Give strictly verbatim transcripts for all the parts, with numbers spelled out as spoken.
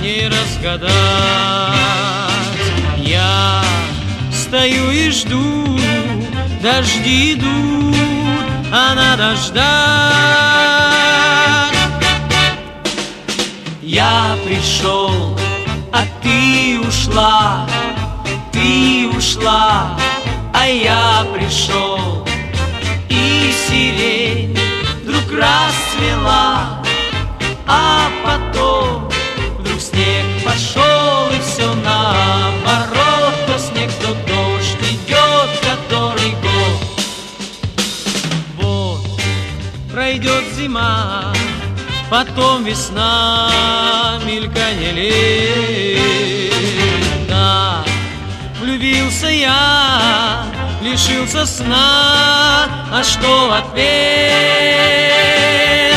не разгадать. Я стою и жду, дожди идут, а надо ждать. Я пришел, а ты ушла, ты ушла, а я пришел. И сирень вдруг расцвела, а потом вдруг снег пошел, и все наоборот. То снег, то дождь идет который год. Вот пройдет зима, потом весна, мельканье лета. Влюбился я, лишился сна, а что в ответ?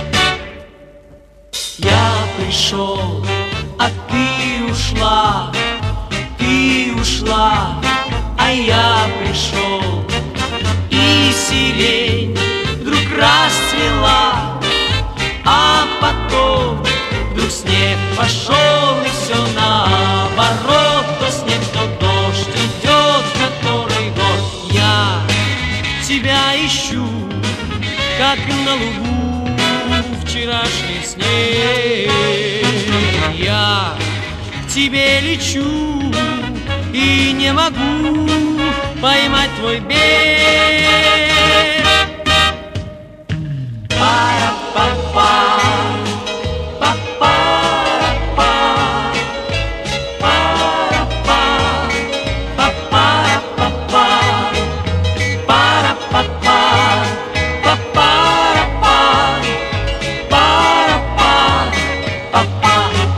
Я пришел, а ты ушла, ты ушла, а я пришел. И сирень вдруг расцвела, а потом вдруг снег пошел, и все наоборот. То снег, то дождь идет который год. Я тебя ищу, как на лугу вчерашний снег. Я к тебе лечу и не могу поймать твой бег. Пара-па-па, па-пара-па, пара-па, па-пара-па-па, пара-па-па, па-пара-па, пара-па-па-па.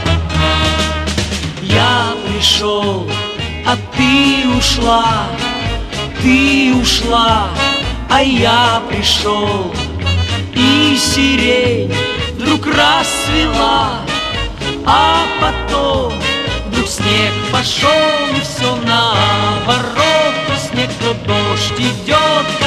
Я пришел, а ты ушла, ты ушла, а я пришел. И сирень вдруг расцвела, а потом вдруг снег пошел, и все наоборот. То снег, то дождь идет